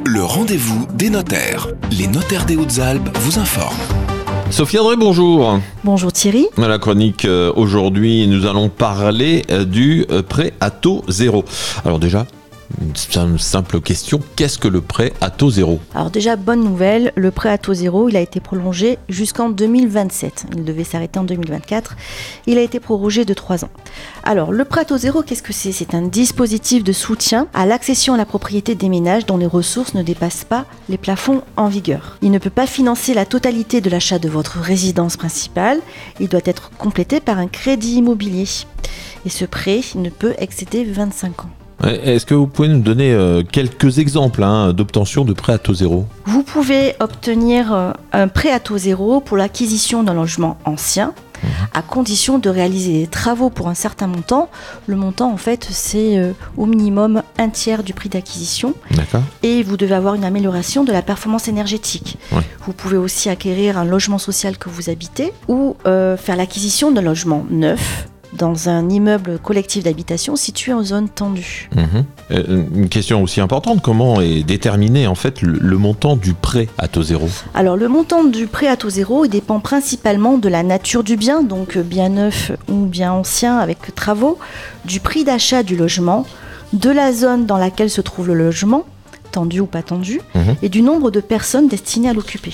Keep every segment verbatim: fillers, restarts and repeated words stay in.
Le rendez-vous des notaires. Les notaires des Hautes-Alpes vous informent. Sophie André, bonjour. Bonjour Thierry. À la chronique, euh, aujourd'hui, nous allons parler euh, du euh, prêt à taux zéro. Alors déjà, une simple question, qu'est-ce que le prêt à taux zéro ? Alors déjà, bonne nouvelle, le prêt à taux zéro, il a été prolongé jusqu'en deux mille vingt-sept. Il devait s'arrêter en deux mille vingt-quatre. Il a été prorogé de trois ans. Alors, le prêt à taux zéro, qu'est-ce que c'est ? C'est un dispositif de soutien à l'accession à la propriété des ménages dont les ressources ne dépassent pas les plafonds en vigueur. Il ne peut pas financer la totalité de l'achat de votre résidence principale. Il doit être complété par un crédit immobilier. Et ce prêt ne peut excéder vingt-cinq ans. Est-ce que vous pouvez nous donner euh, quelques exemples hein, d'obtention de prêt à taux zéro ? Vous pouvez obtenir euh, un prêt à taux zéro pour l'acquisition d'un logement ancien, mmh. à condition de réaliser des travaux pour un certain montant. Le montant, en fait, c'est euh, au minimum un tiers du prix d'acquisition. D'accord. Et vous devez avoir une amélioration de la performance énergétique. Ouais. Vous pouvez aussi acquérir un logement social que vous habitez ou euh, faire l'acquisition d'un logement neuf dans un immeuble collectif d'habitation situé en zone tendue. Mmh. Euh, une question aussi importante, comment est déterminé en fait le, le montant du prêt à taux zéro ? Alors le montant du prêt à taux zéro il dépend principalement de la nature du bien, donc bien neuf ou bien ancien avec travaux, du prix d'achat du logement, de la zone dans laquelle se trouve le logement, tendu ou pas tendu, mmh. et du nombre de personnes destinées à l'occuper.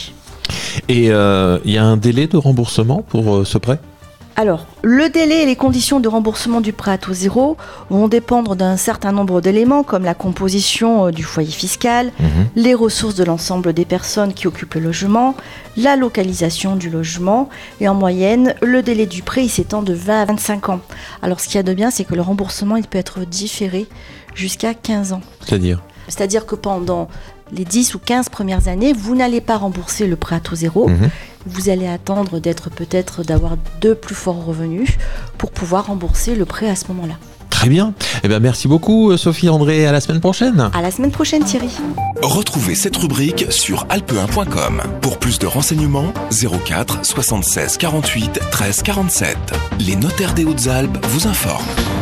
Et il euh, y a un délai de remboursement pour euh, ce prêt ? Alors, le délai et les conditions de remboursement du prêt à taux zéro vont dépendre d'un certain nombre d'éléments comme la composition du foyer fiscal, mmh. les ressources de l'ensemble des personnes qui occupent le logement, la localisation du logement et en moyenne, le délai du prêt il s'étend de vingt à vingt-cinq ans. Alors, ce qu'il y a de bien, c'est que le remboursement il peut être différé jusqu'à quinze ans. C'est-à-dire ? C'est-à-dire que pendant les dix ou quinze premières années, vous n'allez pas rembourser le prêt à taux zéro. Mmh. Vous allez attendre d'être peut-être d'avoir de plus forts revenus pour pouvoir rembourser le prêt à ce moment-là. Très bien. Eh bien, merci beaucoup Sophie André. À la semaine prochaine. À la semaine prochaine Thierry. Retrouvez cette rubrique sur alpe un point com. Pour plus de renseignements, zéro quatre soixante-seize quarante-huit treize quarante-sept. Les notaires des Hautes-Alpes vous informent.